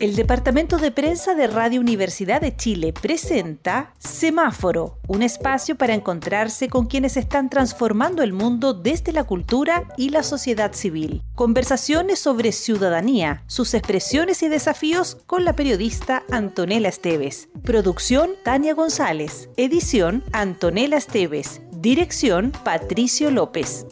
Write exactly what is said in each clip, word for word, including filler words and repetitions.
El Departamento de Prensa de Radio Universidad de Chile presenta Semáforo, un espacio para encontrarse con quienes están transformando el mundo desde la cultura y la sociedad civil. Conversaciones sobre ciudadanía, sus expresiones y desafíos con la periodista Antonella Esteves. Producción Tania González. Edición Antonella Esteves. Dirección Patricio López.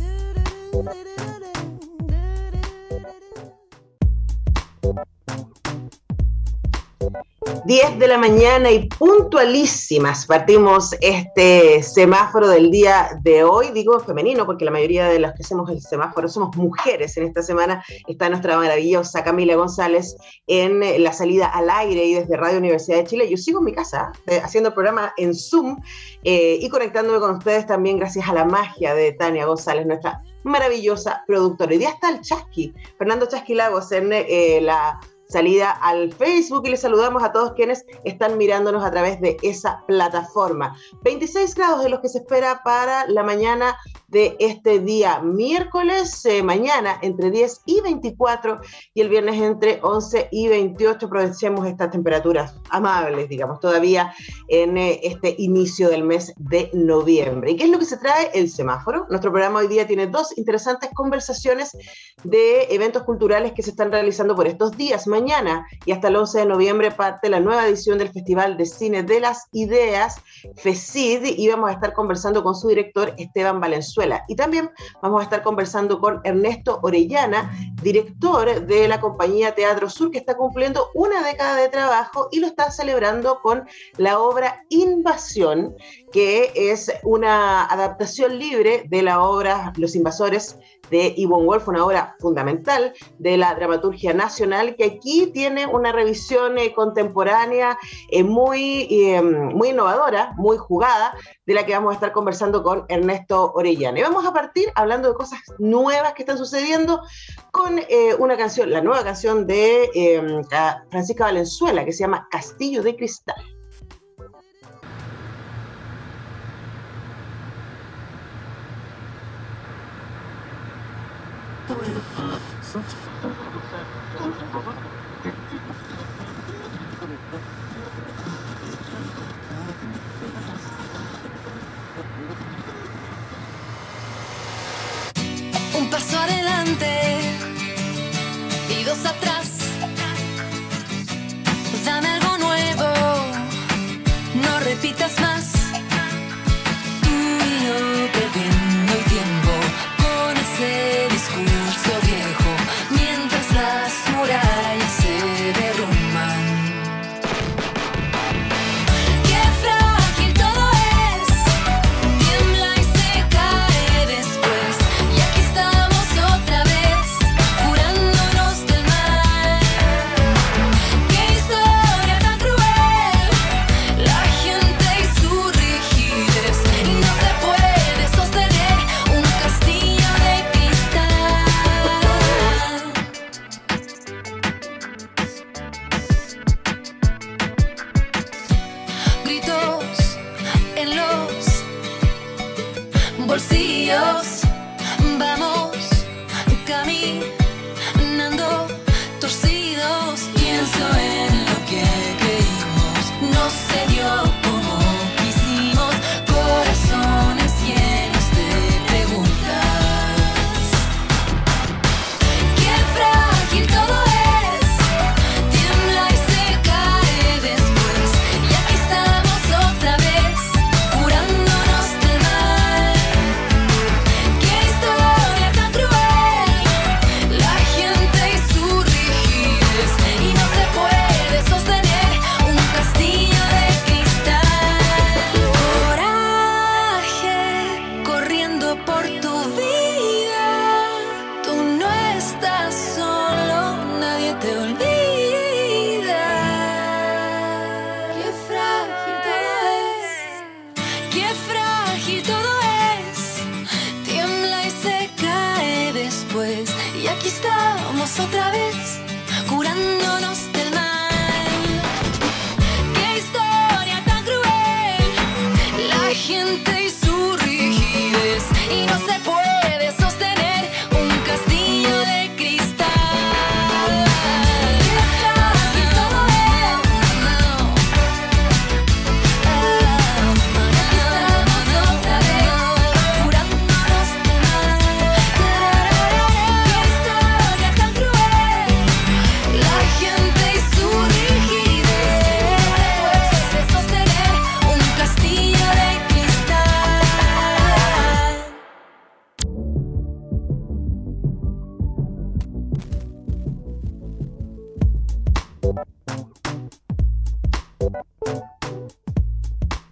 diez de la mañana y puntualísimas partimos este semáforo del día de hoy, digo femenino porque la mayoría de los que hacemos el semáforo somos mujeres. En esta semana está nuestra maravillosa Camila González en la salida al aire y desde Radio Universidad de Chile. Yo sigo en mi casa eh, haciendo el programa en Zoom eh, y conectándome con ustedes también gracias a la magia de Tania González, nuestra maravillosa productora. Hoy día está el Chasqui, Fernando Chasqui Lagos en eh, la salida al Facebook y les saludamos a todos quienes están mirándonos a través de esa plataforma. veintiséis grados de los que se espera para la mañana de este día miércoles, eh, mañana entre diez y veinticuatro y el viernes entre once y veintiocho. Aprovechemos estas temperaturas amables, digamos, todavía en eh, este inicio del mes de noviembre. ¿Y qué es lo que se trae el semáforo? Nuestro programa hoy día tiene dos interesantes conversaciones de eventos culturales que se están realizando por estos días. Mañana y hasta el once de noviembre parte la nueva edición del Festival de Cine de las Ideas, FECID, y vamos a estar conversando con su director Esteban Valenzuela. Y también vamos a estar conversando con Ernesto Orellana, director de la compañía Teatro Sur, que está cumpliendo una década de trabajo y lo está celebrando con la obra Invasión, que es una adaptación libre de la obra Los Invasores de Ivonne Wolf, una obra fundamental de la dramaturgia nacional, que aquí tiene una revisión eh, contemporánea eh, muy, eh, muy innovadora, muy jugada, de la que vamos a estar conversando con Ernesto Orellana. Y vamos a partir hablando de cosas nuevas que están sucediendo con eh, una canción, la nueva canción de eh, Francisca Valenzuela, que se llama Castillo de Cristal. Un paso adelante y dos atrás. Dame algo nuevo, no repitas más. Tú y yo perdiendo el tiempo con ese discurso viejo, mientras las murallas se derrumban. Qué frágil todo es, tiembla y se cae después. Y aquí estamos otra vez, curándonos del mal. Qué historia tan cruel, la gente y su rigidez. Y no se puede sostener un castillo de cristal. Gritos en los bolsillos, vamos caminando torcidos. Pienso en lo que creímos, no se dio como quisimos. Corazones llenos de preguntas. Qué frágil todo es, tiembla y se cae después. Y aquí estamos otra vez, curándonos del mal. Qué historia tan cruel,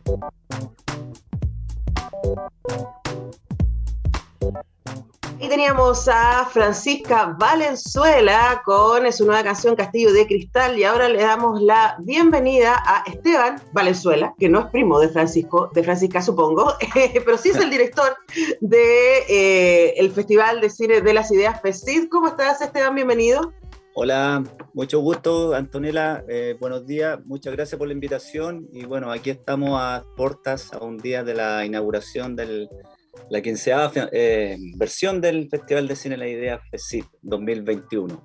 Y teníamos a Francisca Valenzuela con su nueva canción Castillo de Cristal, y ahora le damos la bienvenida a Esteban Valenzuela, que no es primo de Francisco, de Francisca supongo, pero sí es el director del de, eh, Festival de Cine de las Ideas FECID. ¿Cómo estás, Esteban? Bienvenido. Hola, mucho gusto, Antonella, eh, buenos días, muchas gracias por la invitación, y bueno, aquí estamos a puertas a un día de la inauguración de la quinceava eh, versión del Festival de Cine de la Idea FECID dos mil veintiuno.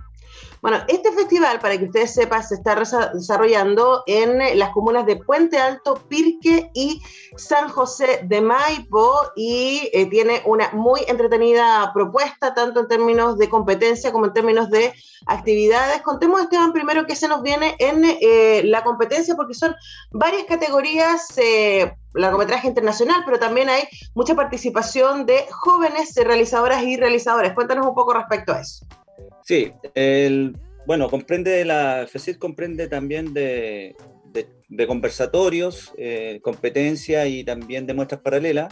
Bueno, este festival, para que ustedes sepan, se está desarrollando en las comunas de Puente Alto, Pirque y San José de Maipo, y eh, tiene una muy entretenida propuesta, tanto en términos de competencia como en términos de actividades. Contemos, Esteban, primero qué se nos viene en eh, la competencia, porque son varias categorías, eh, largometraje internacional, pero también hay mucha participación de jóvenes realizadoras y realizadores. Cuéntanos un poco respecto a eso. Sí, el, bueno, comprende la FECID comprende también de, de, de conversatorios, eh, competencia y también de muestras paralelas.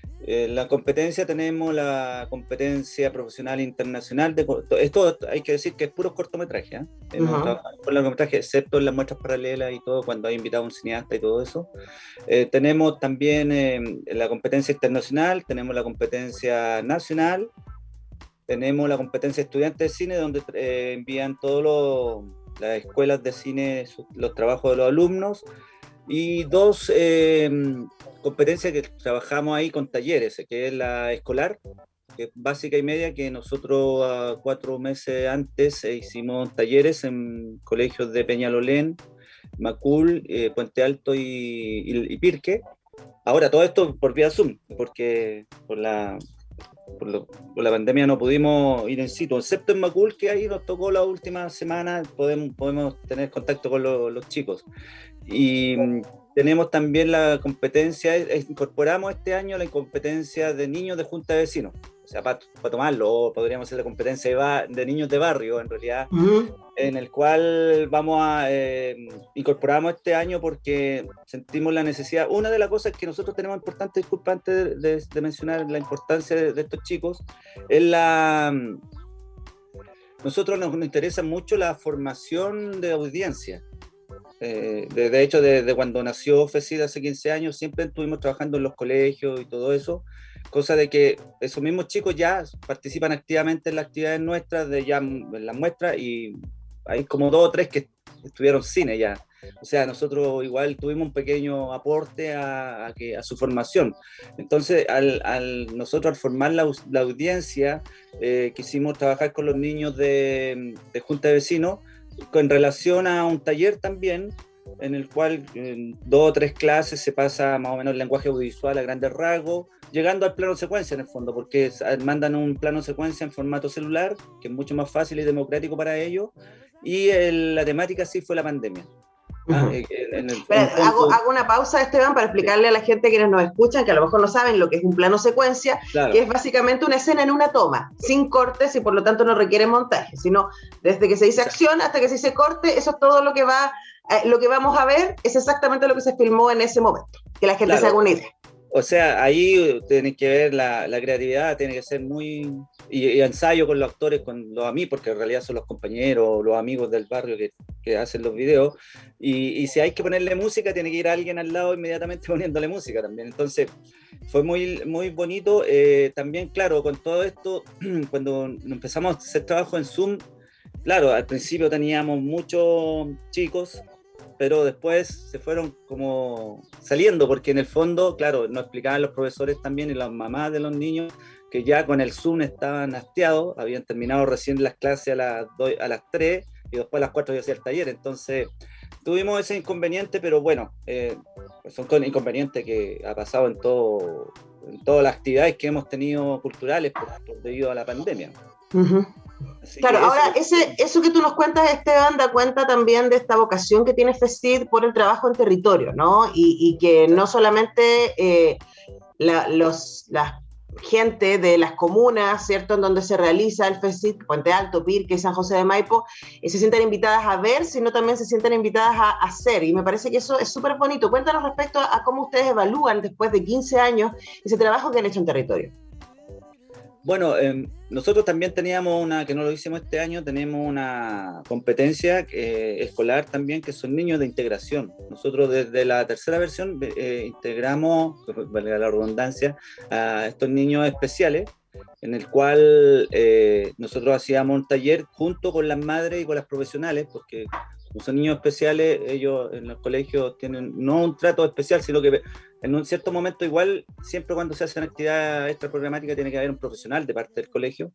En la competencia tenemos la competencia profesional internacional. De, esto hay que decir que es puros cortometrajes, ¿eh? Uh-huh. Hemos trabajado con largometrajes, excepto en las muestras paralelas y todo, cuando hay invitado a un cineasta y todo eso. Eh, tenemos también eh, la competencia internacional, tenemos la competencia nacional. Tenemos la competencia estudiantes de cine, donde eh, envían todas las escuelas de cine sus, los trabajos de los alumnos, y dos eh, competencias que trabajamos ahí con talleres, que es la escolar, que es básica y media, que nosotros uh, cuatro meses antes eh, hicimos talleres en colegios de Peñalolén, Macul, eh, Puente Alto y, y, y Pirque. Ahora todo esto por vía Zoom, porque por la... Por, lo, por la pandemia no pudimos ir en situ, excepto en Macul, que ahí nos tocó la última semana, podemos, podemos tener contacto con lo, los chicos. Y mm, tenemos también la competencia, eh, incorporamos este año la competencia de niños de junta de vecinos, o sea, para, para tomarlo, podríamos hacer la competencia de, ba, de niños de barrio, en realidad, uh-huh. en el cual vamos a, eh, incorporamos este año porque sentimos la necesidad. Una de las cosas que nosotros tenemos importante, disculpa antes de, de, de mencionar la importancia de, de estos chicos, es la... Nosotros nos, nos interesa mucho la formación de audiencia. Eh, de, de hecho, desde de cuando nació FECID hace quince años, siempre estuvimos trabajando en los colegios y todo eso, cosa de que esos mismos chicos ya participan activamente en las actividades nuestras, de ya en las muestras, y hay como dos o tres que estudiaron cine ya. O sea, nosotros igual tuvimos un pequeño aporte a, a, que, a su formación. Entonces, al, al, nosotros al formar la, la audiencia, eh, quisimos trabajar con los niños de, de Junta de Vecinos, con relación a un taller también, en el cual en dos o tres clases se pasa más o menos el lenguaje audiovisual a grandes rasgos, llegando al plano secuencia en el fondo, porque mandan un plano secuencia en formato celular, que es mucho más fácil y democrático para ellos, y el, la temática sí fue la pandemia. Uh-huh. En el, en Pero, en hago, hago una pausa, Esteban, para explicarle a la gente quienes nos escuchan, que a lo mejor no saben lo que es un plano secuencia, claro. Que es básicamente una escena en una toma, sin cortes, y por lo tanto no requiere montaje, sino desde que se dice acción hasta que se dice corte, eso es todo lo que va, eh, lo que vamos a ver, es exactamente lo que se filmó en ese momento, que la gente claro. se haga una idea. O sea, ahí tienes que ver la, la creatividad, tiene que ser muy... Y, y ensayo con los actores, con los amigos, porque en realidad son los compañeros, los amigos del barrio que, que hacen los videos. Y, y si hay que ponerle música, tiene que ir alguien al lado inmediatamente poniéndole música también. Entonces, fue muy, muy bonito. Eh, también, claro, con todo esto, cuando empezamos a hacer trabajo en Zoom, claro, al principio teníamos muchos chicos, pero después se fueron como saliendo, porque en el fondo, claro, nos explicaban los profesores también y las mamás de los niños que ya con el Zoom estaban hastiados, habían terminado recién las clases a las, dos, a las tres y después a las cuatro yo hacía el taller, entonces tuvimos ese inconveniente, pero bueno, eh, son inconvenientes que ha pasado en, todo, en todas las actividades que hemos tenido culturales por, por debido a la pandemia. Uh-huh. Claro, ahora eso... Ese, eso que tú nos cuentas, Esteban, da cuenta también de esta vocación que tiene FECID por el trabajo en territorio, ¿no? Y, y que no solamente eh, la, los, las gente de las comunas, ¿cierto?, en donde se realiza el FESIC, Puente Alto, Pirque y San José de Maipo, eh, se sientan invitadas a ver, sino también se sientan invitadas a, a hacer, y me parece que eso es súper bonito. Cuéntanos respecto a, a cómo ustedes evalúan después de quince años ese trabajo que han hecho en territorio. Bueno, eh, nosotros también teníamos una, que no lo hicimos este año, tenemos una competencia eh, escolar también, que son niños de integración. Nosotros desde la tercera versión eh, integramos, valga la redundancia, a estos niños especiales, en el cual eh, nosotros hacíamos un taller junto con las madres y con las profesionales, porque como son niños especiales, ellos en los colegios tienen no un trato especial, sino que en un cierto momento igual, siempre cuando se hace una actividad extraprogramática tiene que haber un profesional de parte del colegio,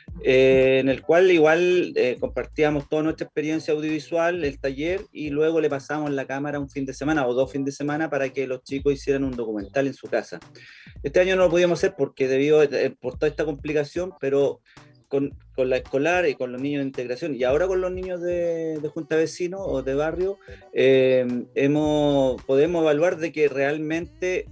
eh, en el cual igual eh, compartíamos toda nuestra experiencia audiovisual, el taller, y luego le pasamos la cámara un fin de semana o dos fines de semana para que los chicos hicieran un documental en su casa. Este año no lo pudimos hacer porque debido eh, por toda esta complicación, pero Con, con la escolar y con los niños de integración, y ahora con los niños de, de junta de vecinos o de barrio, eh, hemos, podemos evaluar de que realmente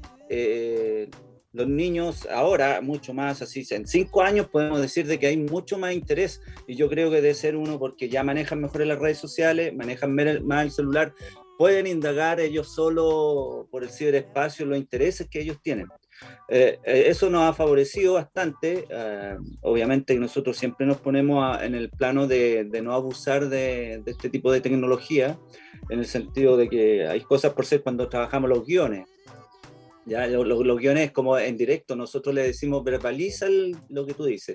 eh, los niños ahora, mucho más así, en cinco años podemos decir de que hay mucho más interés, y yo creo que debe ser uno porque ya manejan mejor las redes sociales, manejan más el celular, pueden indagar ellos solo por el ciberespacio los intereses que ellos tienen. Eh, eso nos ha favorecido bastante. Eh, obviamente nosotros siempre nos ponemos a, en el plano de, de no abusar de, de este tipo de tecnología, en el sentido de que hay cosas por ser cuando trabajamos los guiones. Ya, los, los guiones como en directo, nosotros le decimos verbaliza el, lo que tú dices,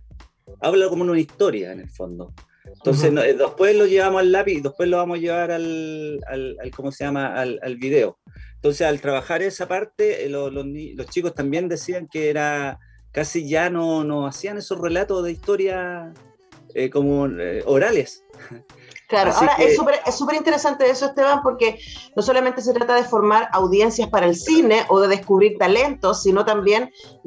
habla como una historia en el fondo. Entonces uh-huh. no, después lo llevamos al lápiz y después lo vamos a llevar al, al, al ¿cómo se llama? Al, al video. Entonces al trabajar esa parte, eh, los, los, los chicos también decían que era casi ya no, no hacían esos relatos de historia eh, como eh, orales. Claro, Así ahora que... es súper es súper interesante eso, Esteban, porque no solamente se trata de formar audiencias para el cine o de descubrir talentos, sino también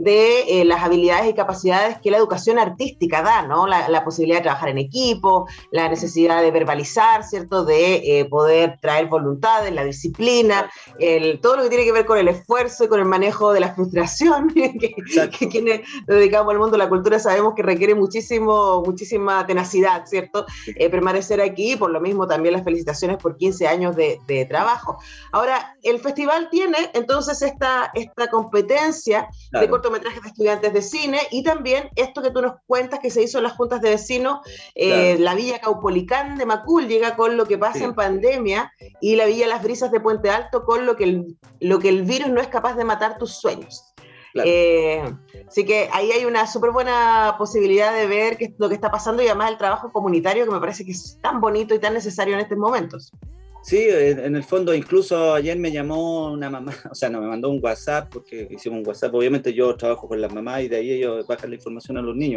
de eh, las habilidades y capacidades que la educación artística da, ¿no? La, la posibilidad de trabajar en equipo, la necesidad de verbalizar, ¿cierto? De eh, poder traer voluntades, la disciplina, el, todo lo que tiene que ver con el esfuerzo y con el manejo de la frustración, que, que quienes nos dedicamos al mundo de la cultura sabemos que requiere muchísimo, muchísima tenacidad, ¿cierto? Eh, permanecer aquí. Por lo mismo también las felicitaciones por quince años de, de trabajo. Ahora, el festival tiene entonces esta, esta competencia claro. de cortometrajes de estudiantes de cine, y también esto que tú nos cuentas que se hizo en las juntas de vecinos, eh, claro. la Villa Caupolicán de Macul llega con Lo que pasa sí. en pandemia, y la Villa Las Brisas de Puente Alto con lo que el, lo que el virus no es capaz de matar tus sueños. Claro. Eh, así que ahí hay una súper buena posibilidad de ver qué es lo que está pasando, y además el trabajo comunitario que me parece que es tan bonito y tan necesario en estos momentos. Sí, en el fondo incluso ayer me llamó una mamá, o sea, no, me mandó un WhatsApp, porque hicimos un WhatsApp, obviamente yo trabajo con las mamás y de ahí ellos bajan la información a los niños.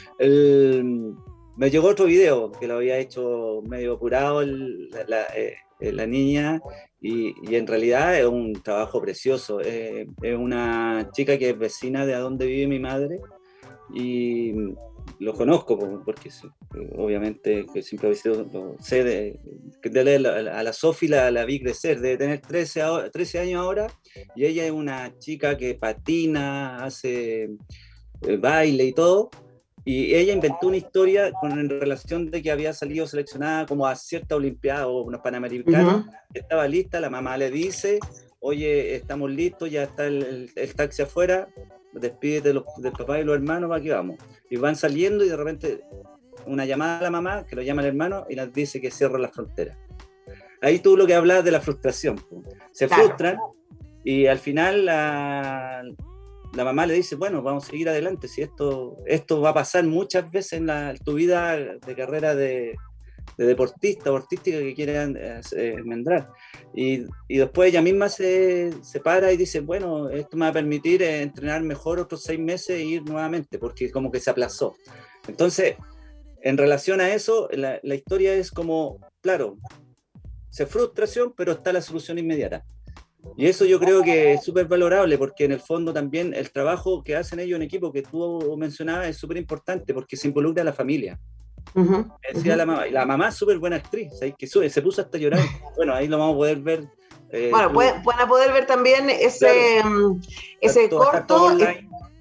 El, me llegó otro video que lo había hecho medio apurado el, la, la, eh, la niña, y, y en realidad es un trabajo precioso. Eh, es una chica que es vecina de a donde vive mi madre, y lo conozco porque obviamente que siempre lo sé de, de, de, a la Sofi la, la vi crecer, debe tener trece, trece años ahora, y ella es una chica que patina, hace eh, baile y todo. Y ella inventó una historia con en relación de que había salido seleccionada como a cierta olimpiada o unos panamericanos, uh-huh. estaba lista, la mamá le dice, oye, estamos listos, ya está el, el, el taxi afuera, despídete de los, del papá y los hermanos, para que vamos. Y van saliendo y de repente una llamada a la mamá, que lo llama el hermano y les dice que cierra la frontera. Ahí tú lo que hablas de la frustración. Se claro. frustran y al final la... la mamá le dice, bueno, vamos a seguir adelante, si esto, esto va a pasar muchas veces en, la, en tu vida de carrera de, de deportista o artística que quieran eh, enmendrar. Y, y después ella misma se, se para y dice, bueno, esto me va a permitir eh, entrenar mejor otros seis meses e ir nuevamente, porque como que se aplazó. Entonces, en relación a eso, la, la historia es como, claro, se frustración, pero está la solución inmediata. Y eso yo creo que es súper valorable, porque en el fondo también el trabajo que hacen ellos en equipo, que tú mencionabas, es súper importante, porque se involucra a la familia. Uh-huh, decía uh-huh. la mamá, la mamá es súper buena actriz, ¿sabes? Que sube, se puso hasta a llorar. Bueno, ahí lo vamos a poder ver. Eh, bueno, pueden, pueden poder ver también ese, claro. ese todo, corto.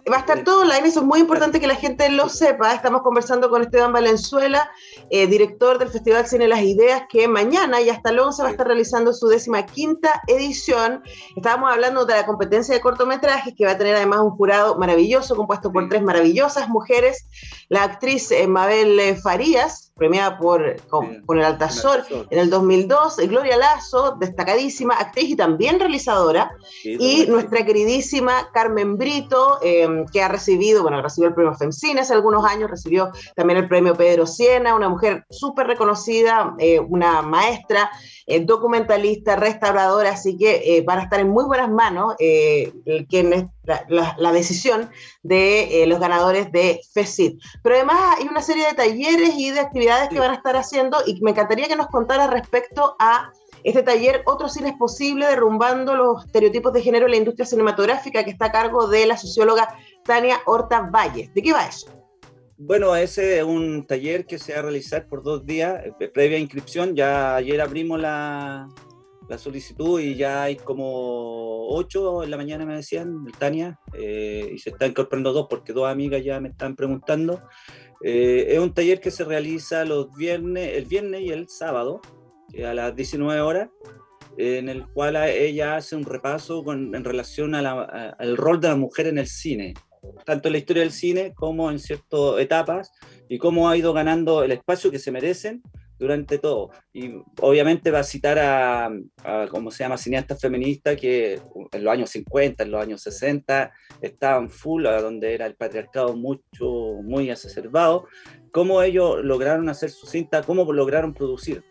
Va a estar todo online, eso es muy importante que la gente lo sepa. Estamos conversando con Esteban Valenzuela, eh, director del Festival Cine Las Ideas, que mañana y hasta el once va a estar realizando su décima quinta edición. Estábamos hablando de la competencia de cortometrajes, que va a tener además un jurado maravilloso, compuesto por tres maravillosas mujeres. La actriz eh, Mabel eh, Farías, premiada por, con, con el Altazor en el dos mil dos, Gloria Lazo, destacadísima actriz y también realizadora, sí, y nuestra queridísima Carmen Brito, eh, que ha recibido, bueno, recibió el premio FEMCINE hace algunos años, recibió también el premio Pedro Siena, una mujer súper reconocida, eh, una maestra, eh, documentalista, restauradora, así que eh, van a estar en muy buenas manos eh, el, quien la, la, la decisión de eh, los ganadores de FECIT. Pero además hay una serie de talleres y de actividades sí. que van a estar haciendo, y me encantaría que nos contara respecto a este taller Otro Cine es Posible, derrumbando los estereotipos de género en la industria cinematográfica, que está a cargo de la socióloga Tania Horta Valles. ¿De qué va eso? Bueno, ese es un taller que se va a realizar por dos días, eh, previa inscripción. Ya ayer abrimos la, la solicitud y ya hay como ocho en la mañana, me decían, Tania, eh, y se están incorporando dos porque dos amigas ya me están preguntando. Eh, es un taller que se realiza los viernes, el viernes y el sábado, a las diecinueve horas, en el cual ella hace un repaso con, en relación a la, a, al rol de la mujer en el cine, tanto en la historia del cine como en ciertas etapas, y cómo ha ido ganando el espacio que se merecen durante todo. Y obviamente va a citar a, a ¿cómo se llama?, cineastas feministas que en los años cincuenta, en los años sesenta estaban full, a donde era el patriarcado mucho, muy exacerbado, cómo ellos lograron hacer su cinta, cómo lograron producir.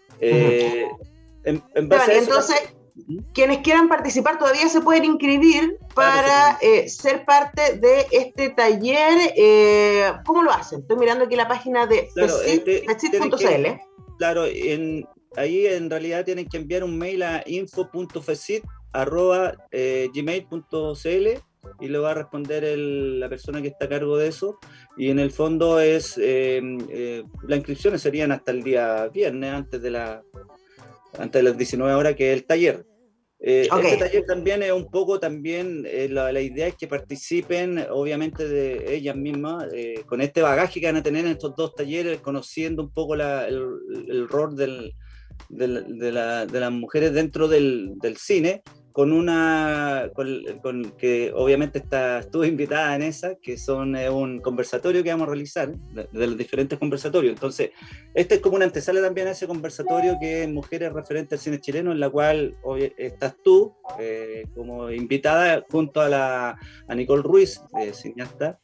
Eh, en, en base Esteban, a eso, entonces, ¿sí? quienes quieran participar todavía se pueden inscribir para claro, eh, ser parte de este taller. Eh, ¿Cómo lo hacen? Estoy mirando aquí la página de claro, fecit punto c l. Claro, en, ahí en realidad tienen que enviar un mail a info punto fecit arroba gmail punto c l y le va a responder el, la persona que está a cargo de eso, y en el fondo es eh, eh, las inscripciones serían hasta el día viernes, antes de, la, antes de las diecinueve horas, que es el taller. Eh, okay. Este taller también es un poco, también eh, la, la idea es que participen obviamente de ellas mismas, eh, con este bagaje que van a tener en estos dos talleres, conociendo un poco la, el, el rol del, del, de, la, de las mujeres dentro del, del cine, con una, con, con, que obviamente está, estuvo invitada en esa, que son eh, un conversatorio que vamos a realizar, de, de los diferentes conversatorios. Entonces, este es como una antesala también a ese conversatorio que es Mujeres Referentes al Cine Chileno, en la cual hoy estás tú eh, como invitada junto a, la, a Nicole Ruiz, eh, cineasta,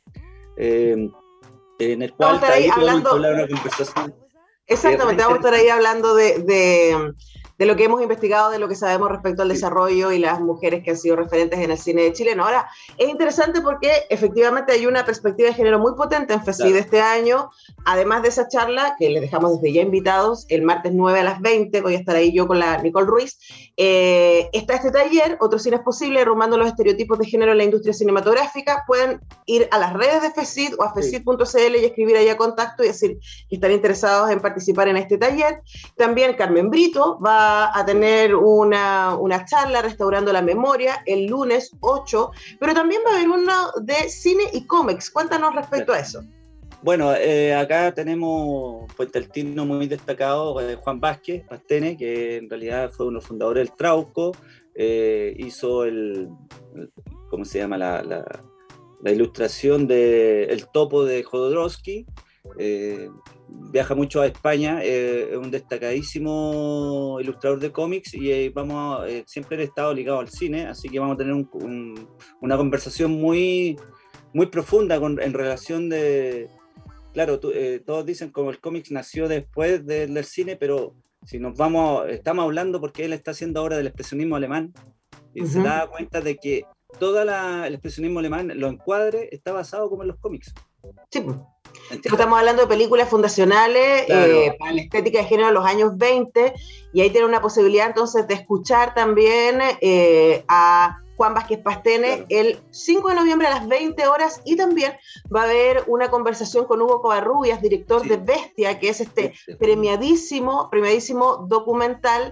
eh, en el cual vamos a estar ahí hablando, hablar una conversación. Exactamente, vamos a estar ahí hablando de... de... de lo que hemos investigado, de lo que sabemos respecto al desarrollo y las mujeres que han sido referentes en el cine chileno. Ahora, es interesante porque efectivamente hay una perspectiva de género muy potente en FECID claro. este año, además de esa charla, que les dejamos desde ya invitados, el martes nueve a las veinte, voy a estar ahí yo con la Nicole Ruiz, eh, está este taller, Otro Cine es Posible, derrumbando los estereotipos de género en la industria cinematográfica. Pueden ir a las redes de FECID o a fecid punto c l y escribir ahí a contacto y decir que están interesados en participar en este taller. También Carmen Brito va a tener una, una charla restaurando la memoria el lunes ocho, pero también va a haber uno de cine y cómics. Cuéntanos respecto a eso. Bueno, eh, acá tenemos Puente Altino muy destacado, eh, Juan Vázquez Pastene, que en realidad fue uno de los fundadores del Trauco, eh, hizo el, el, ¿cómo se llama? La, la, la ilustración de El Topo de Jodorowsky. Eh, viaja mucho a España, eh, es un destacadísimo ilustrador de cómics y eh, vamos a, eh, siempre he estado ligado al cine, así que vamos a tener un, un, una conversación muy, muy profunda con, en relación de, claro, tú, eh, todos dicen como el cómics nació después de, del cine, pero si nos vamos, estamos hablando porque él está haciendo ahora del expresionismo alemán y uh-huh. se da cuenta de que todo el expresionismo alemán, los encuadres, está basado como en los cómics. Sí. Estamos hablando de películas fundacionales, claro. eh, para la estética de género de los años veinte, y ahí tiene una posibilidad entonces de escuchar también eh, a Juan Vázquez Pastene, Claro. el cinco de noviembre a las veinte horas, y también va a haber una conversación con Hugo Covarrubias, director Sí. de Bestia, que es este Bestia. premiadísimo, premiadísimo documental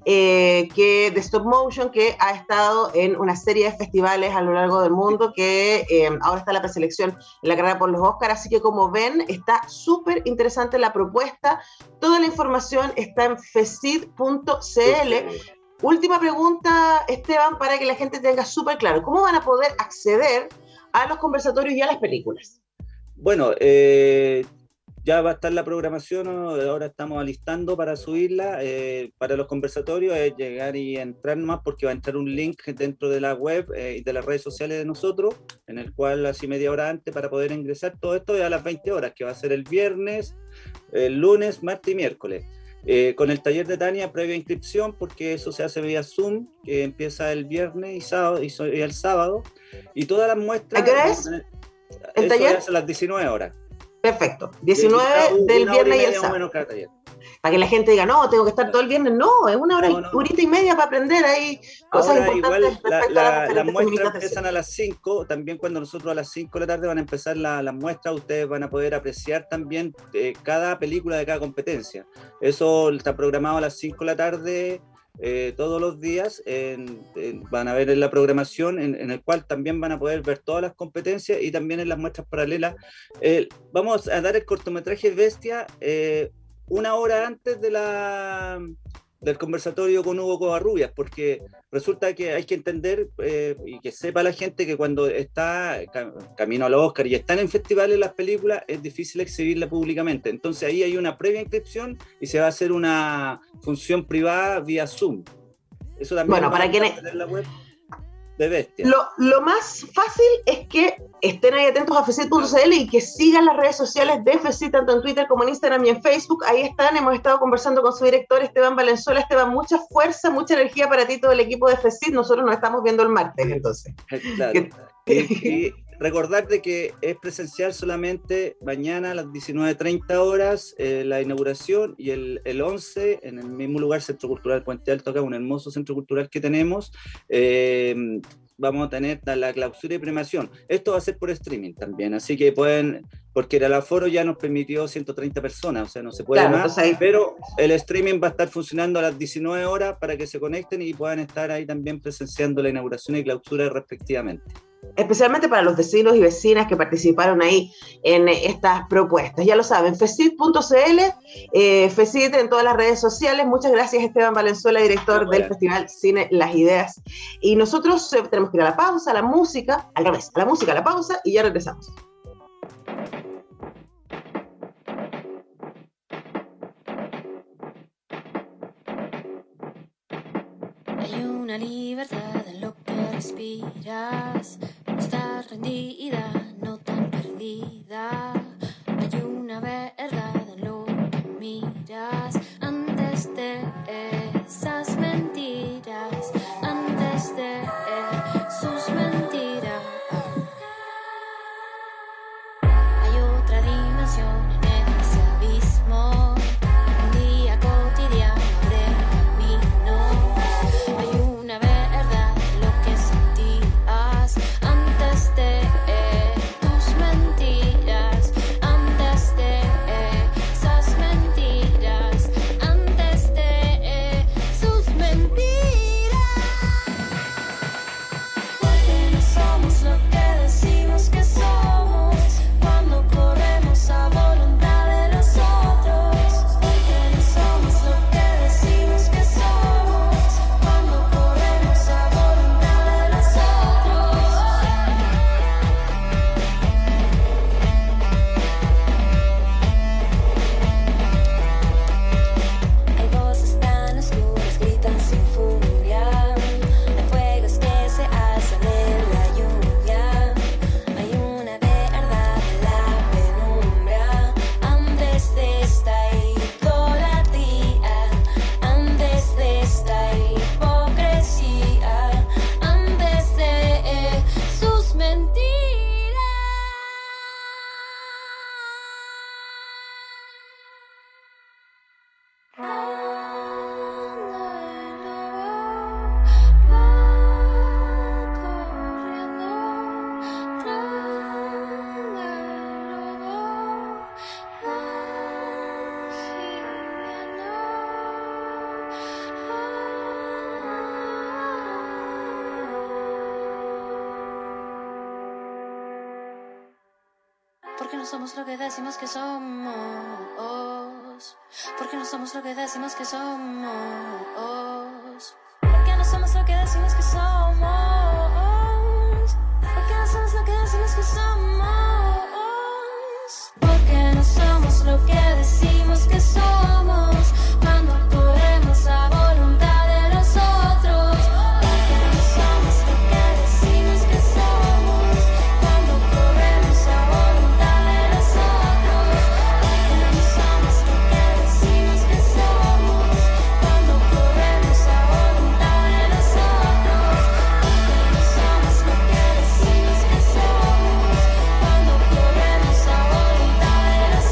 eh, que, de stop motion, que ha estado en una serie de festivales a lo largo del mundo, que eh, ahora está en la preselección en la carrera por los Oscars. Así que, como ven, está súper interesante la propuesta. Toda la información está en fesid punto c l. Última pregunta, Esteban, para que la gente tenga súper claro. ¿Cómo van a poder acceder a los conversatorios y a las películas? Bueno, eh, ya va a estar la programación, ahora estamos alistando para subirla. Eh, para los conversatorios es llegar y entrar más, porque va a entrar un link dentro de la web eh, y de las redes sociales de nosotros, en el cual así media hora antes para poder ingresar. Todo esto es a las veinte horas, que va a ser el viernes, el lunes, martes y miércoles. Eh, con el taller de Tania previa inscripción, porque eso se hace vía Zoom, que empieza el viernes y, sábado, y, so, y el sábado, y todas las muestras... ¿A qué hora es el el taller? Es a las diecinueve horas. Perfecto, diecinueve Una- del una hora viernes y, media el más o sábado. menos cada taller. Para que la gente diga, no, tengo que estar todo el viernes. No, es una hora, No, no, no. horita y media para aprender ahí cosas Ahora importantes igual la, respecto a la, las las diferentes muestras técnicas de empiezan cine. a las cinco, también cuando nosotros a las cinco de la tarde van a empezar la- las muestras, ustedes van a poder apreciar también eh, cada película de cada competencia. Eso está programado a las cinco de la tarde eh, todos los días, en- en- van a ver en la programación en, en el cual también van a poder ver todas las competencias y también en las muestras paralelas. Eh, vamos a dar el cortometraje Bestia eh, una hora antes de la... del conversatorio con Hugo Covarrubias, porque resulta que hay que entender eh, y que sepa la gente que cuando está ca- camino al Oscar y están en festivales las películas, es difícil exhibirla públicamente. Entonces ahí hay una previa inscripción y se va a hacer una función privada vía Zoom. Eso también Bueno, va para a quienes- estar en la web de Bestia. Lo, lo más fácil es que estén ahí atentos a fesid punto c l y que sigan las redes sociales de Fesid, tanto en Twitter como en Instagram y en Facebook. Ahí están, hemos estado conversando con su director Esteban Valenzuela. Esteban, mucha fuerza, mucha energía para ti, todo el equipo de Fesid. Nosotros nos estamos viendo el martes, entonces. Claro. Y, y recordar de que es presencial solamente mañana a las diecinueve treinta horas eh, la inauguración, y el, el once en el mismo lugar, Centro Cultural Puente Alto, acá un hermoso centro cultural que tenemos, eh, vamos a tener la clausura y premiación. Esto va a ser por streaming también, así que pueden, porque el aforo ya nos permitió ciento treinta personas, o sea, no se puede Claro, más, entonces ahí- pero el streaming va a estar funcionando a las diecinueve horas para que se conecten y puedan estar ahí también presenciando la inauguración y clausura respectivamente. Especialmente para los vecinos y vecinas que participaron ahí en estas propuestas. Ya lo saben, fesid punto c l, eh, Fesid en todas las redes sociales. Muchas gracias, Esteban Valenzuela, director Bueno. del Festival Cine Las Ideas. Y nosotros eh, tenemos que ir a la pausa, a la música, al revés, a la música, a la pausa, y ya regresamos. Hay una libertad en lo que respiras, no estás rendida, no tan perdida. Hay una verdad en lo que miras, antes de esas mentiras, antes de sus mentiras. Hay otra dimensión en ese abismo, un día cotidiano de caminos. Hay una verdad en lo que sentías antes de Porque no somos lo que decimos que somos. Porque no somos lo que decimos que somos. Porque no somos lo que decimos que somos. Porque no somos lo que decimos que somos. Porque no somos lo que decimos que somos. Cuando corremos a voluntad de los otros. Porque no somos lo que decimos que somos. Cuando corremos a voluntad de los otros. Porque no somos lo que decimos que somos. Cuando corremos a voluntad de los otros. Porque no somos lo que decimos que somos. Cuando corremos a voluntad de los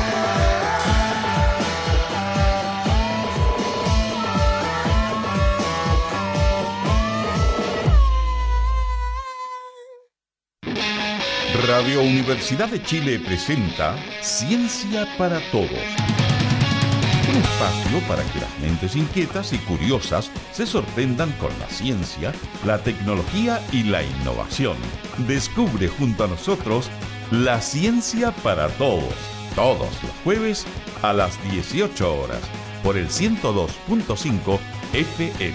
Radio Universidad de Chile presenta Ciencia para Todos. Un espacio para que las mentes inquietas y curiosas se sorprendan con la ciencia, la tecnología y la innovación. Descubre junto a nosotros La Ciencia para Todos, todos los jueves a las dieciocho horas, por el ciento dos punto cinco F M.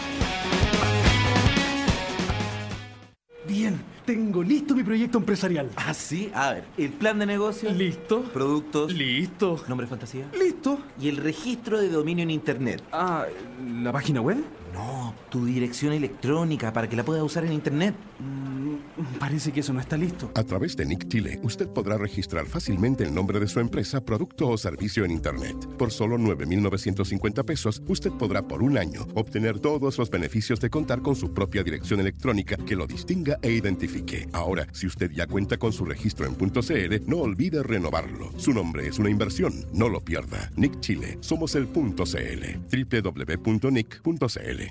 Bien, tengo listo mi proyecto empresarial. Ah, sí. A ver, el plan de negocio. ¿Listo? Productos. Listo. Nombre fantasía. ¿Listo? Y el registro de dominio en internet. Ah, ¿la página web? No, tu dirección electrónica para que la puedas usar en internet. Mm, parece que eso no está listo. A través de Nick Chile, usted podrá registrar fácilmente el nombre de su empresa, producto o servicio en Internet. Por solo nueve mil novecientos cincuenta pesos, usted podrá por un año obtener todos los beneficios de contar con su propia dirección electrónica que lo distinga e identifique. Ahora, si usted ya cuenta con su registro en .cl, no olvide renovarlo. Su nombre es una inversión, no lo pierda. Nick Chile, somos el .cl. doble u doble u doble u punto nick punto c l.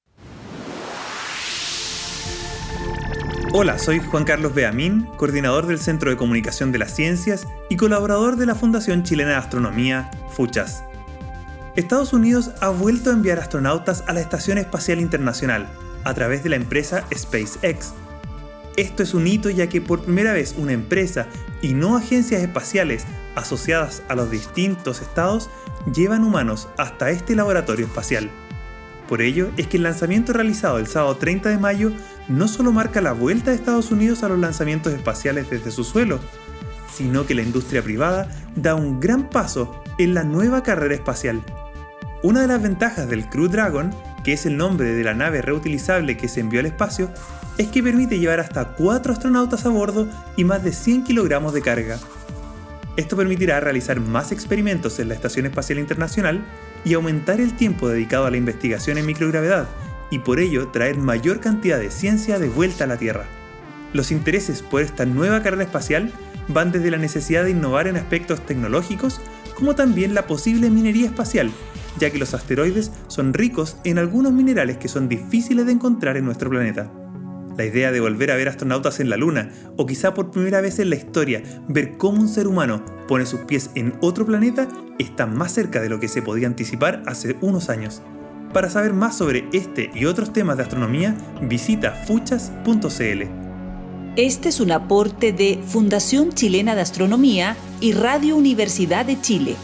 Hola, soy Juan Carlos Beamín, coordinador del Centro de Comunicación de las Ciencias y colaborador de la Fundación Chilena de Astronomía, FUCHAS. Estados Unidos ha vuelto a enviar astronautas a la Estación Espacial Internacional a través de la empresa SpaceX. Esto es un hito ya que por primera vez una empresa y no agencias espaciales asociadas a los distintos estados llevan humanos hasta este laboratorio espacial. Por ello es que el lanzamiento realizado el sábado treinta de mayo no solo marca la vuelta de Estados Unidos a los lanzamientos espaciales desde su suelo, sino que la industria privada da un gran paso en la nueva carrera espacial. Una de las ventajas del Crew Dragon, que es el nombre de la nave reutilizable que se envió al espacio, es que permite llevar hasta cuatro astronautas a bordo y más de cien kilogramos de carga. Esto permitirá realizar más experimentos en la Estación Espacial Internacional y aumentar el tiempo dedicado a la investigación en microgravedad, y por ello traer mayor cantidad de ciencia de vuelta a la Tierra. Los intereses por esta nueva carrera espacial van desde la necesidad de innovar en aspectos tecnológicos, como también la posible minería espacial, ya que los asteroides son ricos en algunos minerales que son difíciles de encontrar en nuestro planeta. La idea de volver a ver astronautas en la Luna, o quizá por primera vez en la historia, ver cómo un ser humano pone sus pies en otro planeta, está más cerca de lo que se podía anticipar hace unos años. Para saber más sobre este y otros temas de astronomía, visita fuchas punto c l. Este es un aporte de Fundación Chilena de Astronomía y Radio Universidad de Chile.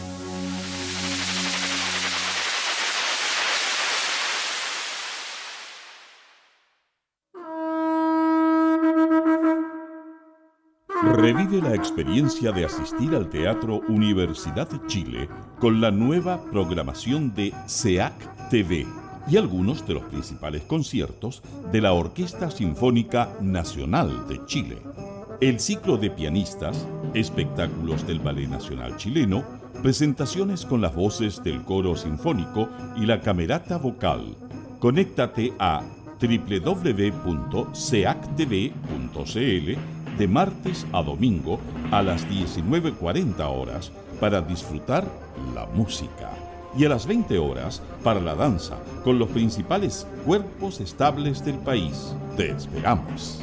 Revive la experiencia de asistir al Teatro Universidad de Chile con la nueva programación de C E A C T V y algunos de los principales conciertos de la Orquesta Sinfónica Nacional de Chile. El ciclo de pianistas, espectáculos del Ballet Nacional Chileno, presentaciones con las voces del Coro Sinfónico y la Camerata Vocal. Conéctate a doble u doble u doble u punto c a c t v punto c l de martes a domingo a las diecinueve cuarenta horas para disfrutar la música y a las veinte horas para la danza con los principales cuerpos estables del país. Te esperamos.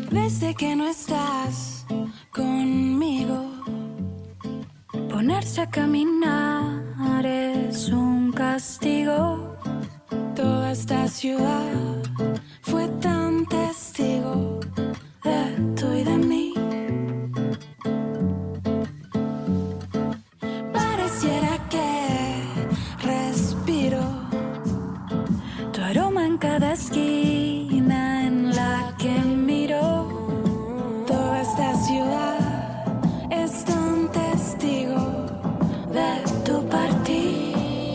Desde que no estás conmigo, ponerse a caminar es un castigo. Toda esta ciudad fue tan testigo de tú y de mí. Pareciera que respiro tu aroma en cada esquina en la que miro. Toda esta ciudad es tan testigo de tu partir.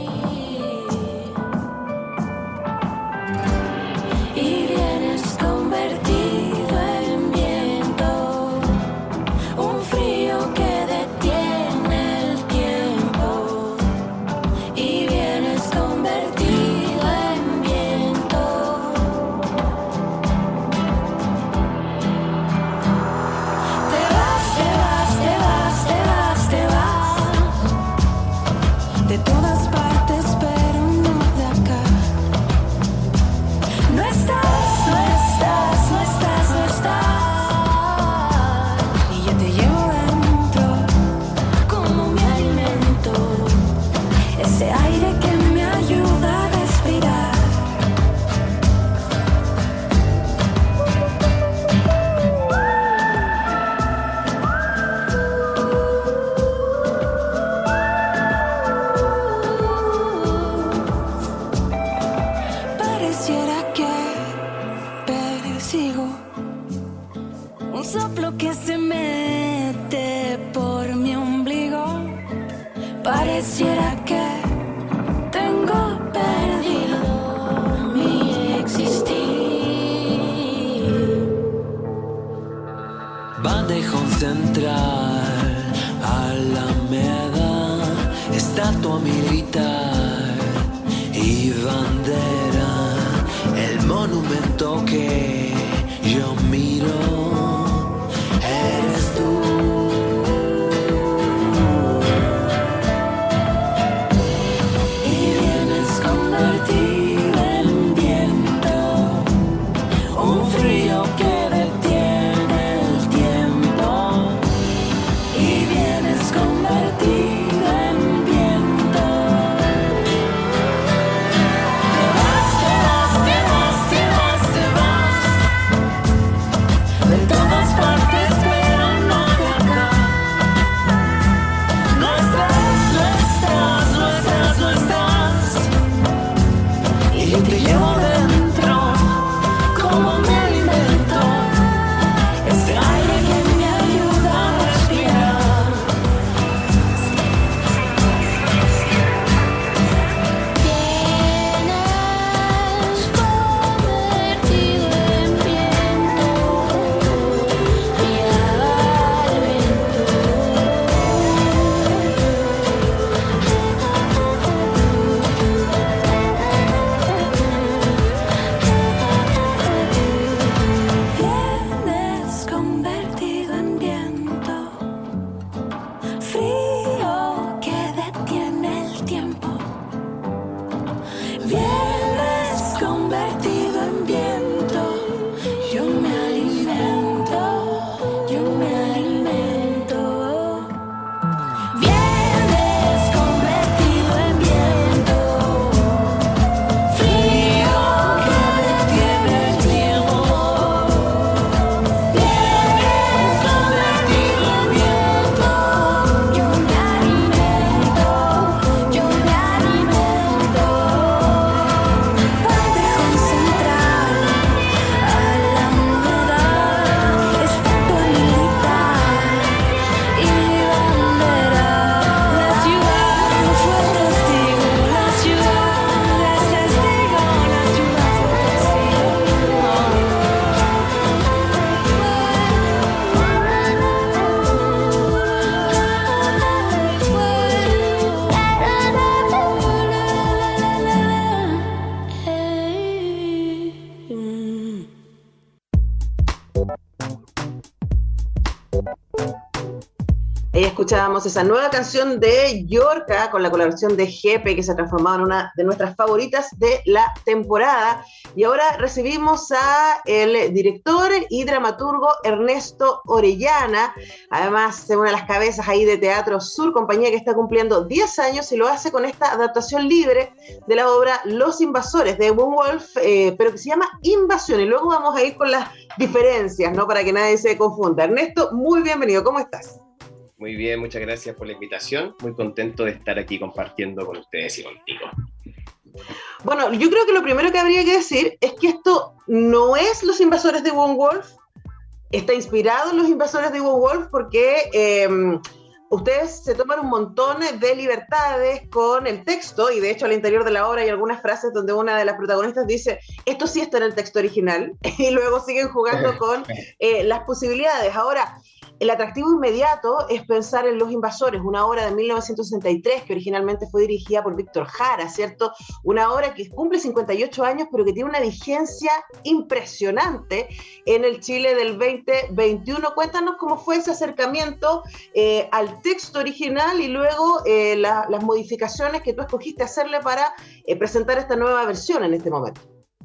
Y vienes convertido en viento, un frío que detiene el tiempo. Y vienes convertido en viento. Te vas, te vas, te vas, te vas, te vas de todas partes, pero no de acá. No estás, no estás, no estás, no estás. Y yo te llevo dentro como mi alimento, ese aire que me ayuda a respirar. Pareciera que persigo un soplo que se mete por mi ombligo. Pareciera que tengo perdido mi existir. Bandejón central, Alameda, estatua militar y bandera, el monumento que yo miro, eres tú. Y vienes convertido en viento, un frío que detiene el tiempo. Y vienes convertido en viento. Te vas, te vas, te vas, te vas, te vas de todas partes, pero no de acá. No estás, no estás, no estás, no estás. Y yo te llevo dentro como mi alimento, ese aire que me ayuda a respirar. escuchábamos esa nueva canción de Yorka con la colaboración de Jepe, que se ha transformado en una de nuestras favoritas de la temporada. Y ahora recibimos a el director y dramaturgo Ernesto Orellana, además de una de las cabezas ahí de Teatro Sur, compañía que está cumpliendo diez años y lo hace con esta adaptación libre de la obra Los Invasores de Wim Wolf, eh, pero que se llama Invasión. Y luego vamos a ir con las diferencias, ¿no? Para que nadie se confunda. Ernesto, muy bienvenido. ¿Cómo estás? Muy bien, muchas gracias por la invitación. Muy contento de estar aquí compartiendo con ustedes y contigo. Bueno, yo creo que lo primero que habría que decir es que esto no es Los Invasores de Wim Wolf, está inspirado en Los Invasores de Wim Wolf porque eh, ustedes se toman un montón de libertades con el texto, y de hecho al interior de la obra hay algunas frases donde una de las protagonistas dice, esto sí está en el texto original, y luego siguen jugando con eh, las posibilidades. Ahora, el atractivo inmediato es pensar en Los Invasores, una obra de mil novecientos sesenta y tres que originalmente fue dirigida por Víctor Jara, ¿cierto? Una obra que cumple cincuenta y ocho años, pero que tiene una vigencia impresionante en el Chile del veinte veintiuno. Cuéntanos cómo fue ese acercamiento eh, al texto original y luego eh, la, las modificaciones que tú escogiste hacerle para eh, presentar esta nueva versión en este momento.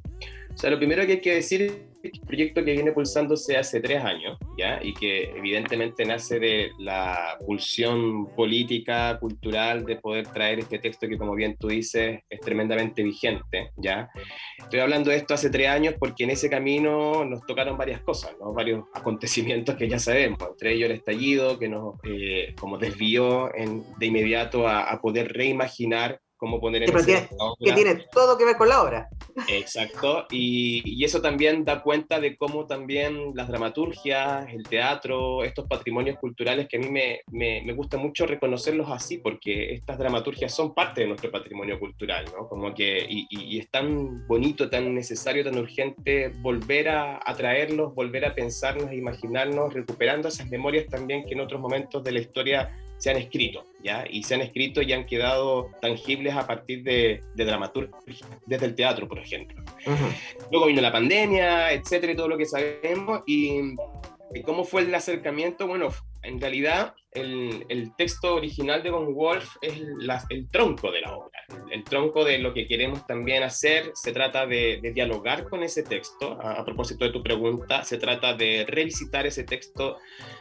O sea, lo primero que hay que decir es que es un proyecto que viene pulsándose hace tres años, ¿ya? Y que evidentemente nace de la pulsión política, cultural, de poder traer este texto que, como bien tú dices, es tremendamente vigente, ¿ya? Estoy hablando de esto hace tres años porque en ese camino nos tocaron varias cosas, ¿no? Varios acontecimientos que ya sabemos, entre ellos el estallido, que nos eh, como desvió en, de inmediato a, a poder reimaginar cómo poner en sí, escena la obra. Que tiene todo que ver con la obra. Exacto, y, y eso también da cuenta de cómo también las dramaturgias, el teatro, estos patrimonios culturales que a mí me, me, me gusta mucho reconocerlos así, porque estas dramaturgias son parte de nuestro patrimonio cultural, ¿no? Como que, y, y, y es tan bonito, tan necesario, tan urgente volver a, a traerlos, volver a pensarnos, a imaginarnos, recuperando esas memorias también que en otros momentos de la historia se han escrito, ¿ya? Y se han escrito y han quedado tangibles a partir de, de dramaturgia, desde el teatro, por ejemplo. Uh-huh. Luego vino la pandemia, etcétera, y todo lo que sabemos. Y, y cómo fue el acercamiento, bueno, en realidad el, el texto original de Wim Wolf es la, el tronco de la obra, el, el tronco de lo que queremos también hacer. Se trata de, de dialogar con ese texto, a, a propósito de tu pregunta, se trata de revisitar ese texto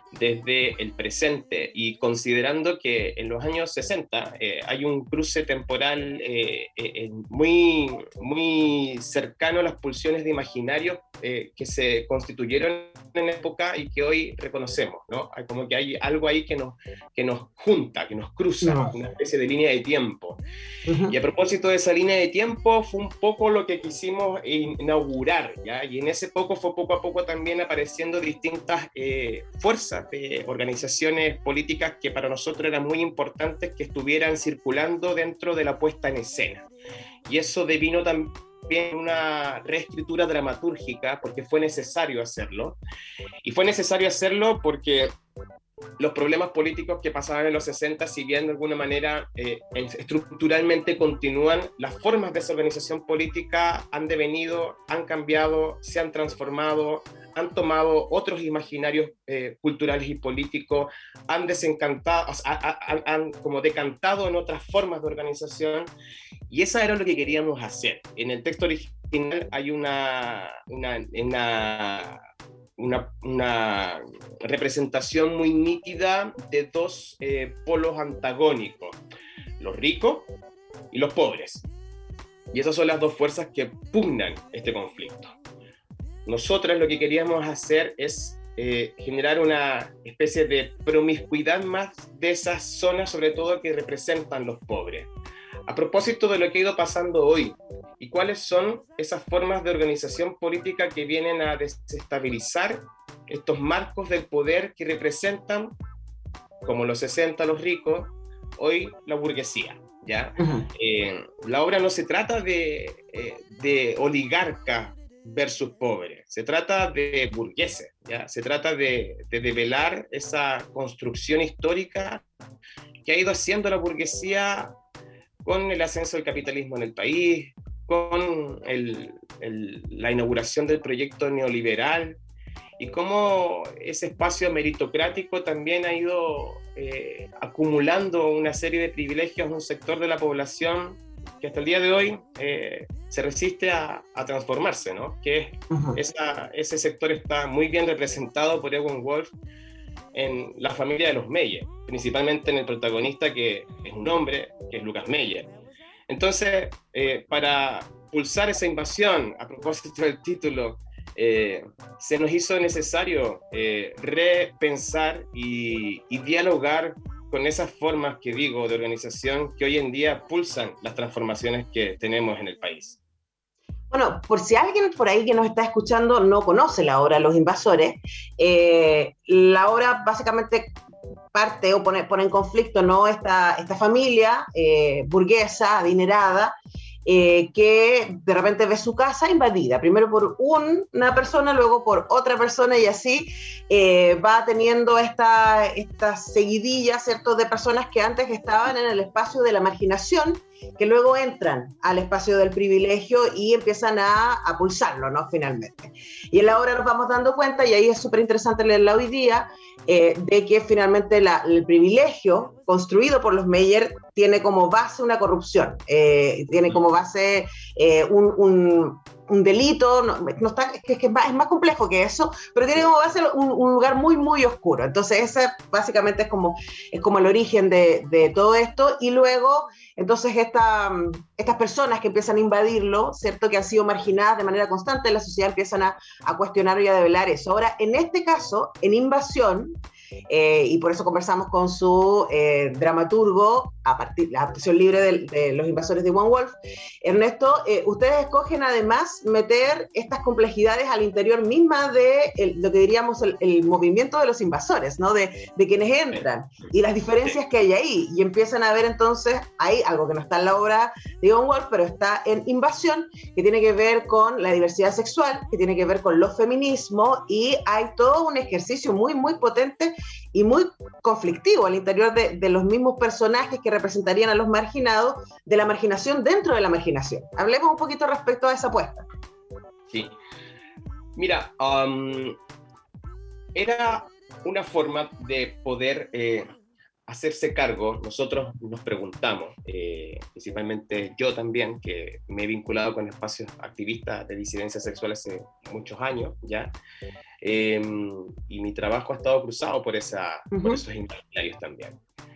desde el presente, y considerando que en los años sesenta eh, hay un cruce temporal eh, eh, muy, muy cercano a las pulsiones de imaginarios eh, que se constituyeron en época y que hoy reconocemos, ¿no? Hay como que hay algo ahí que nos, que nos junta, que nos cruza, no. Una especie de línea de tiempo. Uh-huh. Y a propósito de esa línea de tiempo, fue un poco lo que quisimos inaugurar, ¿ya? Y en ese poco fue poco a poco también apareciendo distintas eh, fuerzas de organizaciones políticas que para nosotros eran muy importantes que estuvieran circulando dentro de la puesta en escena. Y eso devino también una reescritura dramatúrgica porque fue necesario hacerlo. Y fue necesario hacerlo porque los problemas políticos que pasaban en los sesenta, si bien de alguna manera eh, estructuralmente continúan, las formas de esa organización política han devenido, han cambiado, se han transformado, han tomado otros imaginarios eh, culturales y políticos, han desencantado, han, han como decantado en otras formas de organización, y eso era lo que queríamos hacer. En el texto original hay una, una, una Una, una representación muy nítida de dos eh, polos antagónicos, los ricos y los pobres. Y esas son las dos fuerzas que pugnan este conflicto. Nosotros lo que queríamos hacer es eh, generar una especie de promiscuidad más de esas zonas, sobre todo que representan los pobres. A propósito de lo que ha ido pasando hoy, y cuáles son esas formas de organización política que vienen a desestabilizar estos marcos del poder que representan, como los sesenta los ricos, hoy la burguesía, ¿ya? Uh-huh. Eh, la obra no se trata de, eh, de oligarcas versus pobres, se trata de burgueses, ¿ya? Se trata de, de develar esa construcción histórica que ha ido haciendo la burguesía con el ascenso del capitalismo en el país, con el, el, la inauguración del proyecto neoliberal, y cómo ese espacio meritocrático también ha ido eh, acumulando una serie de privilegios en un sector de la población que hasta el día de hoy eh, se resiste a, a transformarse, ¿no? Que uh-huh. esa, ese sector está muy bien representado por Egon Wolf en la familia de los Meyer, principalmente en el protagonista, que es un hombre, que es Lucas Meyer. Entonces, eh, para pulsar esa invasión, a propósito del título, eh, se nos hizo necesario eh, repensar y, y dialogar con esas formas que digo de organización que hoy en día pulsan las transformaciones que tenemos en el país. Bueno, por si alguien por ahí que nos está escuchando no conoce la obra Los Invasores, eh, la obra básicamente parte o pone, pone en conflicto, ¿no?, esta, esta familia eh, burguesa, adinerada, Eh, que de repente ve su casa invadida, primero por un, una persona, luego por otra persona, y así eh, va teniendo esta, esta seguidilla, ¿cierto?, de personas que antes estaban en el espacio de la marginación, que luego entran al espacio del privilegio y empiezan a, a pulsarlo, ¿no?, finalmente. Y en la obra nos vamos dando cuenta, y ahí es súper interesante leerla hoy día, eh, de que finalmente la, el privilegio construido por los Meyer tiene como base una corrupción, eh, tiene como base eh, un, un, un delito, no, no está, es que es más, es más complejo que eso, pero tiene como base un, un lugar muy, muy oscuro. Entonces ese básicamente es como, es como el origen de, de todo esto, y luego entonces esta, estas personas que empiezan a invadirlo, ¿cierto?, que han sido marginadas de manera constante en la sociedad, empiezan a, a cuestionar y a develar eso. Ahora, en este caso, en Invasión, Eh, y por eso conversamos con su eh, dramaturgo, a partir de la adaptación libre de, de Los Invasores de Egon Wolf. Ernesto, eh, ustedes escogen además meter estas complejidades al interior misma de el, lo que diríamos el, el movimiento de los invasores, ¿no?, de, de quienes entran, y las diferencias que hay ahí, y empiezan a ver entonces, hay algo que no está en la obra de Egon Wolf, pero está en Invasión, que tiene que ver con la diversidad sexual, que tiene que ver con los feminismos, y hay todo un ejercicio muy, muy potente y muy conflictivo al interior de, de los mismos personajes que representarían a los marginados, de la marginación dentro de la marginación. Hablemos un poquito respecto a esa apuesta. Sí. Mira, um, era una forma de poder eh, hacerse cargo. Nosotros nos preguntamos, eh, principalmente yo también, que me he vinculado con espacios activistas de disidencia sexual hace muchos años ya, eh, y mi trabajo ha estado cruzado por, esa, uh-huh. por esos intermediarios también.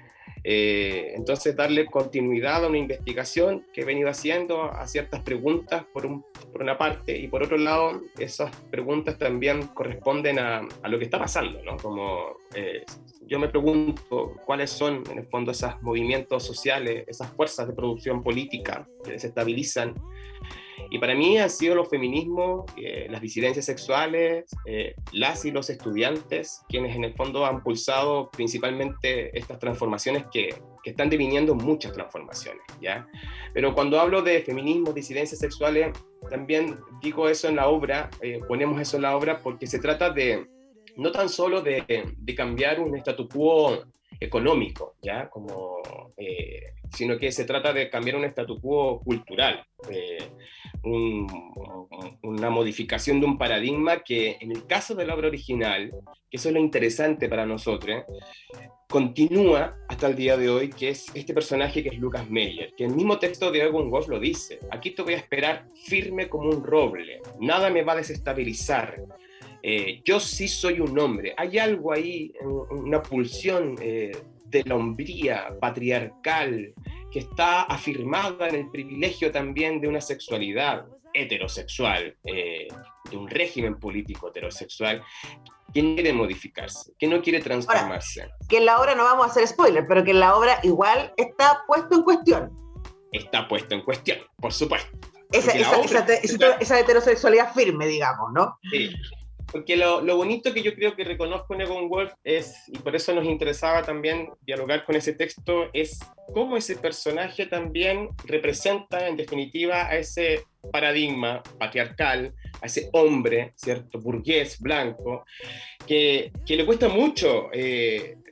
Eh, entonces, darle continuidad a una investigación que he venido haciendo a ciertas preguntas por, un, por una parte, y por otro lado, esas preguntas también corresponden a, a lo que está pasando, ¿no? Como eh, yo me pregunto cuáles son, en el fondo, esos movimientos sociales, esas fuerzas de producción política que desestabilizan. Y para mí han sido los feminismos, eh, las disidencias sexuales, eh, las y los estudiantes, quienes en el fondo han pulsado principalmente estas transformaciones que, que están deviniendo muchas transformaciones, ¿ya? Pero cuando hablo de feminismo, disidencias sexuales, también digo eso en la obra, eh, ponemos eso en la obra porque se trata de, no tan solo de, de cambiar un statu quo económico, ¿ya? Como, eh, sino que se trata de cambiar un statu quo cultural, eh, un, una modificación de un paradigma que en el caso de la obra original, que eso es lo interesante para nosotros, continúa hasta el día de hoy, que es este personaje que es Lucas Meyer, que el mismo texto de Egon Wolf lo dice: aquí te voy a esperar firme como un roble, nada me va a desestabilizar. Eh, yo sí soy un hombre. Hay algo ahí, una pulsión eh, de la hombría patriarcal que está afirmada en el privilegio también de una sexualidad heterosexual, eh, de un régimen político heterosexual que no quiere modificarse, que no quiere transformarse. Ahora, que en la obra no vamos a hacer spoiler, pero que en la obra igual está puesto en cuestión. Está puesto en cuestión, por supuesto. Esa, esa, obra, esa, esa, esa heterosexualidad firme, digamos, ¿no? Sí. Porque lo, lo bonito que yo creo que reconozco en Egon Wolf es, y por eso nos interesaba también dialogar con ese texto, es cómo ese personaje también representa en definitiva a ese paradigma patriarcal, a ese hombre, ¿cierto?, burgués, blanco, que, que le cuesta mucho eh,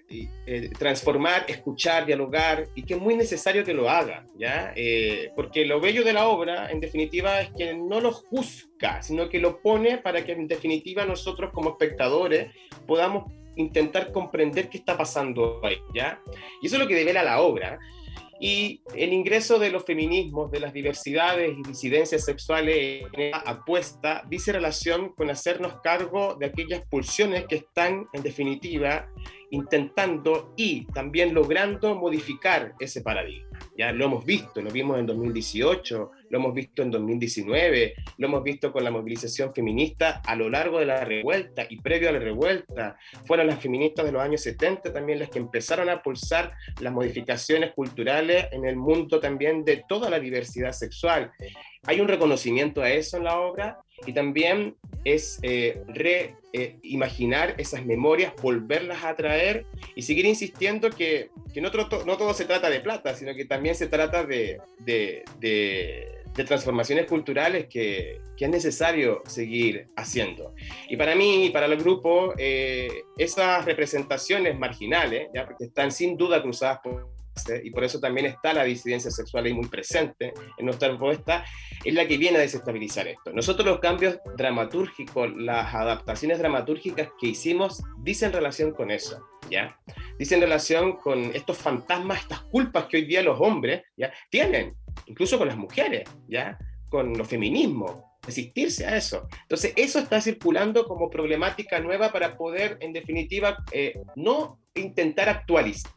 eh, transformar, escuchar, dialogar, y que es muy necesario que lo haga, ¿ya? Eh, porque lo bello de la obra, en definitiva, es que no lo juzga, sino que lo pone para que, en definitiva, nosotros como espectadores podamos intentar comprender qué está pasando ahí, ¿ya? Y eso es lo que devela la obra. Y el ingreso de los feminismos, de las diversidades y disidencias sexuales en esta apuesta dice relación con hacernos cargo de aquellas pulsiones que están, en definitiva, intentando y también logrando modificar ese paradigma. Ya lo hemos visto, lo vimos en dos mil dieciocho, lo hemos visto en dos mil diecinueve, lo hemos visto con la movilización feminista a lo largo de la revuelta y previo a la revuelta. Fueron las feministas de los años setenta también las que empezaron a pulsar las modificaciones culturales en el mundo también de toda la diversidad sexual. Hay un reconocimiento a eso en la obra, y también es eh, reimaginar eh, esas memorias, volverlas a traer y seguir insistiendo que, que no, to, no todo se trata de plata, sino que también se trata de, de, de, de transformaciones culturales que, que es necesario seguir haciendo. Y para mí y para el grupo, eh, esas representaciones marginales, ¿ya? Porque están sin duda cruzadas por... y por eso también está la disidencia sexual ahí muy presente en nuestra propuesta, es la que viene a desestabilizar esto. Nosotros los cambios dramatúrgicos, las adaptaciones dramatúrgicas que hicimos, dicen relación con eso, ¿ya? Dicen relación con estos fantasmas, estas culpas que hoy día los hombres, ¿ya? Tienen, incluso con las mujeres, ¿ya? Con los feminismos, resistirse a eso. Entonces eso está circulando como problemática nueva para poder, en definitiva, eh, no intentar actualizar,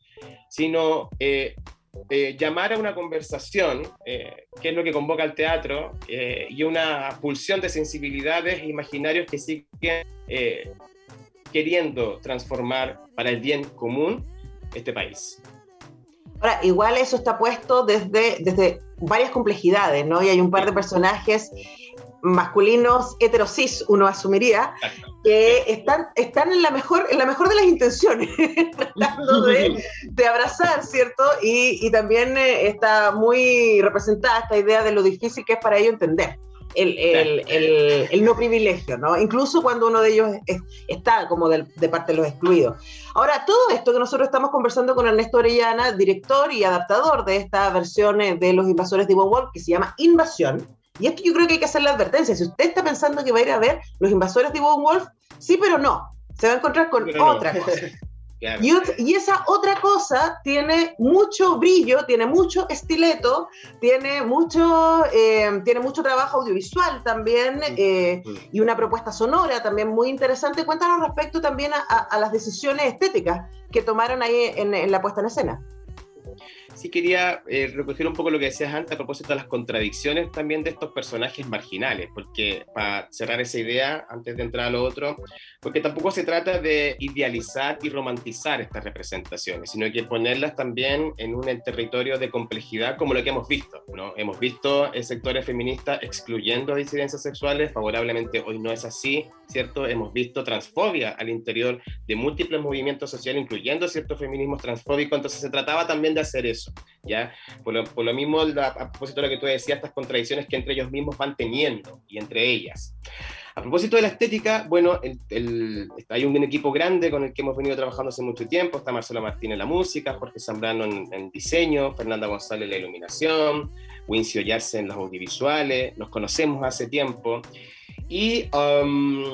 sino eh, eh, llamar a una conversación, eh, que es lo que convoca el teatro, eh, y una pulsión de sensibilidades e imaginarios que siguen eh, queriendo transformar para el bien común este país. Ahora, igual eso está puesto desde, desde varias complejidades, ¿no? Y hay un par de personajes masculinos heterosis, uno asumiría, que están, están en, la mejor, en la mejor de las intenciones, tratando de, de abrazar, ¿cierto? Y, y también eh, está muy representada esta idea de lo difícil que es para ellos entender el, el, el, el no privilegio, ¿no? Incluso cuando uno de ellos es, está como de, de parte de los excluidos. Ahora, todo esto que nosotros estamos conversando con Ernesto Orellana, director y adaptador de esta versión de Los Invasores de Iwan Wolf, que se llama Invasión. Y esto yo creo que hay que hacer la advertencia. Si usted está pensando que va a ir a ver Los Invasores de Iwan Wolf, sí, pero no. Se va a encontrar con pero otra no. cosa. Claro. Y, y esa otra cosa tiene mucho brillo, tiene mucho estileto, tiene mucho, eh, tiene mucho trabajo audiovisual también, eh, y una propuesta sonora también muy interesante. Cuéntanos respecto también a, a, a las decisiones estéticas que tomaron ahí en, en la puesta en escena. Sí, quería eh, recoger un poco lo que decías antes a propósito de las contradicciones también de estos personajes marginales, porque para cerrar esa idea, antes de entrar a lo otro, porque tampoco se trata de idealizar y romantizar estas representaciones, sino que ponerlas también en un territorio de complejidad como lo que hemos visto, ¿no? Hemos visto eh, sectores feministas excluyendo a disidencias sexuales, favorablemente hoy no es así, ¿cierto? Hemos visto transfobia al interior de múltiples movimientos sociales, incluyendo ciertos feminismos transfóbicos, entonces se trataba también de hacer eso, ¿ya? Por lo, por lo mismo, la, a propósito de lo que tú decías, estas contradicciones que entre ellos mismos van teniendo, y entre ellas. A propósito de la estética, bueno, el, el, hay un equipo grande con el que hemos venido trabajando hace mucho tiempo. Está Marcelo Martín en la música, Jorge Zambrano en, en diseño, Fernanda González en la iluminación, Wincio Yarse en los audiovisuales. Nos conocemos hace tiempo. Y um,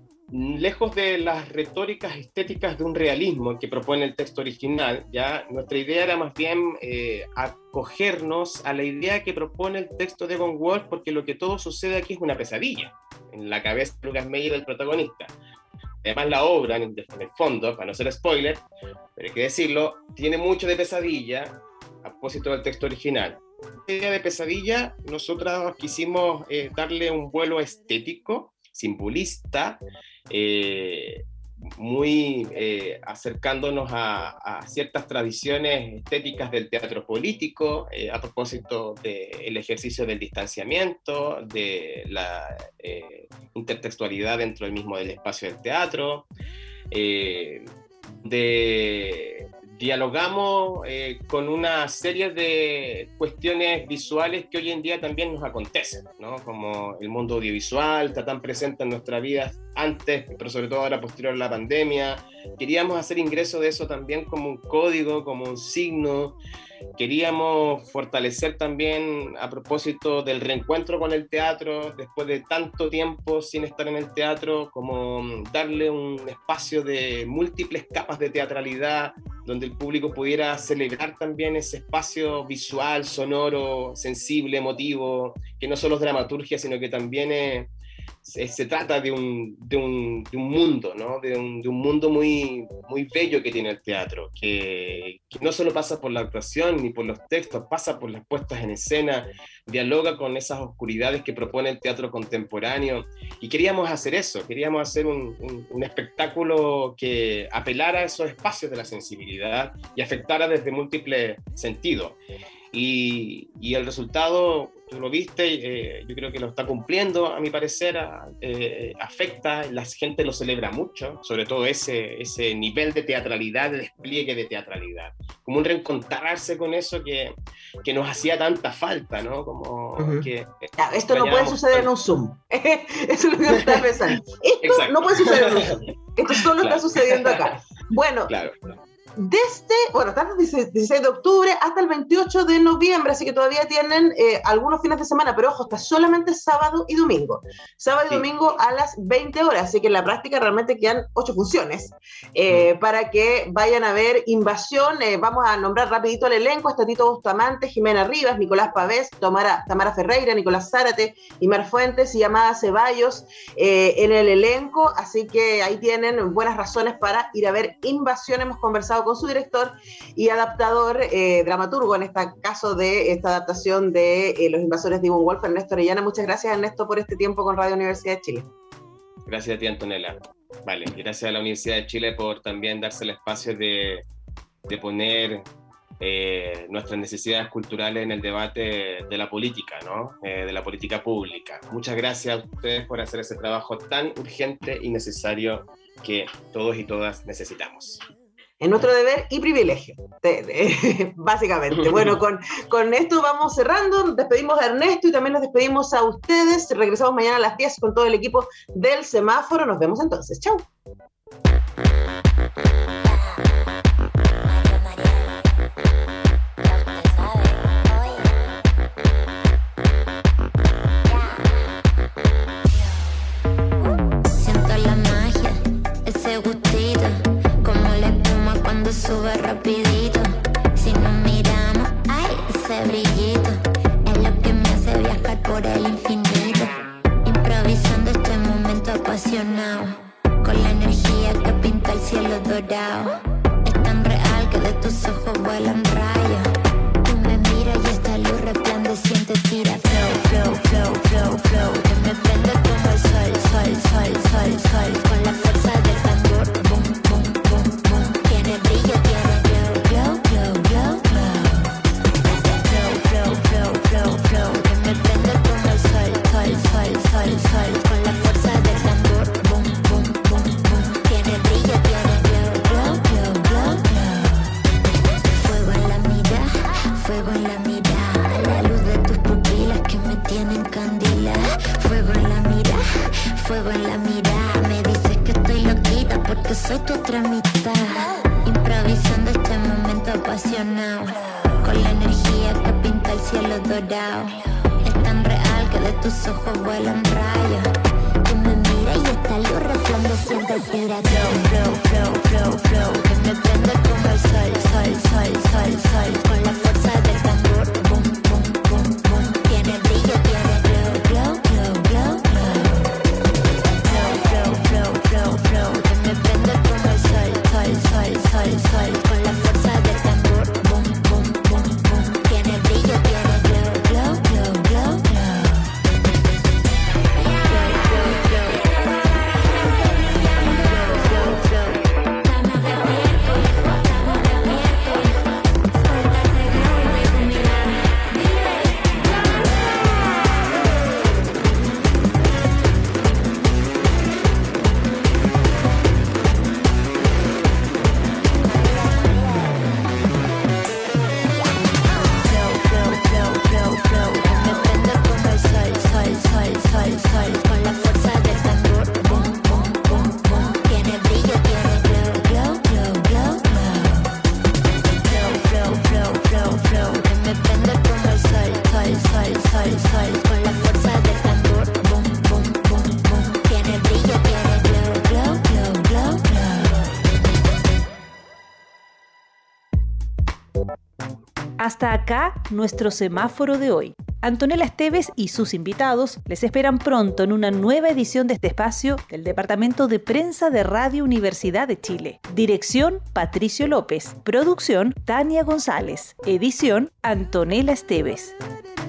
lejos de las retóricas estéticas de un realismo que propone el texto original, ¿ya? Nuestra idea era más bien eh, acogernos a la idea que propone el texto de Iwan Wolf, porque lo que todo sucede aquí es una pesadilla en la cabeza de Lucas Meyer, el protagonista. Además, la obra, en el fondo, para no ser spoiler, pero hay que decirlo, tiene mucho de pesadilla a propósito del texto original. La idea de pesadilla, nosotros quisimos eh, darle un vuelo estético, simbolista, eh, muy eh, acercándonos a, a ciertas tradiciones estéticas del teatro político, eh, a propósito del ejercicio del distanciamiento, de la eh, intertextualidad dentro del mismo del espacio del teatro, eh, de dialogamos eh, con una serie de cuestiones visuales que hoy en día también nos acontecen, ¿no? Como el mundo audiovisual está tan presente en nuestra vida antes, pero sobre todo ahora posterior a la pandemia. Queríamos hacer ingreso de eso también como un código, como un signo. Queríamos fortalecer también a propósito del reencuentro con el teatro, después de tanto tiempo sin estar en el teatro, como darle un espacio de múltiples capas de teatralidad, donde el público pudiera celebrar también ese espacio visual, sonoro, sensible, emotivo, que no solo es dramaturgia, sino que también es, se, se trata de un, de un, de un mundo, ¿no? de, un, de un mundo muy, muy bello que tiene el teatro, que, que no solo pasa por la actuación ni por los textos, pasa por las puestas en escena, dialoga con esas oscuridades que propone el teatro contemporáneo, y queríamos hacer eso, queríamos hacer un, un, un espectáculo que apelara a esos espacios de la sensibilidad y afectara desde múltiples sentidos. Y, y el resultado, tú lo viste, eh, yo creo que lo está cumpliendo, a mi parecer, eh, afecta, la gente lo celebra mucho, sobre todo ese, ese nivel de teatralidad, de despliegue de teatralidad, como un reencontrarse con eso que, que nos hacía tanta falta, ¿no? Como uh-huh. que ya, esto no puede suceder en un Zoom, eso es lo que me está pensando. Esto Exacto. no puede suceder en un Zoom, esto solo claro. está sucediendo acá. Bueno, claro, claro. Desde, bueno, hasta el dieciséis de octubre hasta el veintiocho de noviembre, así que todavía tienen eh, algunos fines de semana, pero ojo, está solamente sábado y domingo. Sábado sí. y domingo a las veinte horas, así que en la práctica realmente quedan ocho funciones eh, mm. para que vayan a ver Invasión. Eh, vamos a nombrar rapidito el elenco: está Tito Bustamante, Jimena Rivas, Nicolás Pavés, Tamara, Tamara Ferreira, Nicolás Zárate, Imar Fuentes y Amada Ceballos eh, en el elenco, así que ahí tienen buenas razones para ir a ver Invasión. Hemos conversado con su director y adaptador, eh, dramaturgo en este caso de esta adaptación de eh, Los Invasores de Iwan Wolf, Ernesto Orellana. Muchas gracias, Ernesto, por este tiempo con Radio Universidad de Chile. Gracias a ti, Antonella. Vale, gracias a la Universidad de Chile por también darse el espacio de, de poner eh, nuestras necesidades culturales en el debate de la política, ¿no? Eh, de la política pública. Muchas gracias a ustedes por hacer ese trabajo tan urgente y necesario que todos y todas necesitamos. Es nuestro deber y privilegio, de, de, básicamente. Bueno, con, con esto vamos cerrando. Despedimos a Ernesto y también nos despedimos a ustedes. Regresamos mañana a las diez con todo el equipo del Semáforo. Nos vemos entonces. Chau. Siento la magia, ese gustito, como la espuma cuando sube rapidito. Si nos miramos, ay, ese brillito es lo que me hace viajar por el infinito. Improvisando este momento apasionado, con la energía que pinta el cielo dorado. Es tan real que de tus ojos vuelan rayos. Tú me miras y esta luz resplandeciente tira flow, flow, flow, flow, flow, que me prende como el sol, sol, sol, sol, sol. Con la fuerza del tambor, boom, boom, boom, boom. Tiene brillo, tiene glow, glow, glow, glow, glow. Flow, flow, flow, flow, flow, que me prende como el sol, sol, sol, sol, sol. Con la fuerza del tambor, boom, boom, boom, boom. Tiene brillo, tiene glow, glow, glow, glow, glow. Fuego en la mirada, fuego en la mirada, la luz de tus pupilas que me tienen candila. Fuego en la mirada, fuego en la mirada, me dices que estoy loquita porque soy tu otra mitad. Improvisando este momento apasionado, con la energía que pinta el cielo dorado. Es tan real que de tus ojos vuelan rayos. Tú me miras y esta luz resplandeciente tira flow, flow, flow, flow, flow, que me prende como el sol, sol, sol, sol, sol. Con la fuerza del tambor, boom, boom, boom, boom. Tiene brillo, tiene glow, glow, glow, glow, glow. Flow, flow, flow, flow, flow, que me prende como el sol, sol, sol, sol, sol. Con la fuerza del tambor, boom, boom, boom, boom. Tiene brillo, tiene glow, glow, glow, glow, glow. Flow, flow, flow, flow. Hasta acá nuestro semáforo de hoy. Antonella Esteves y sus invitados les esperan pronto en una nueva edición de este espacio del Departamento de Prensa de Radio Universidad de Chile. Dirección, Patricio López. Producción, Tania González. Edición, Antonella Esteves.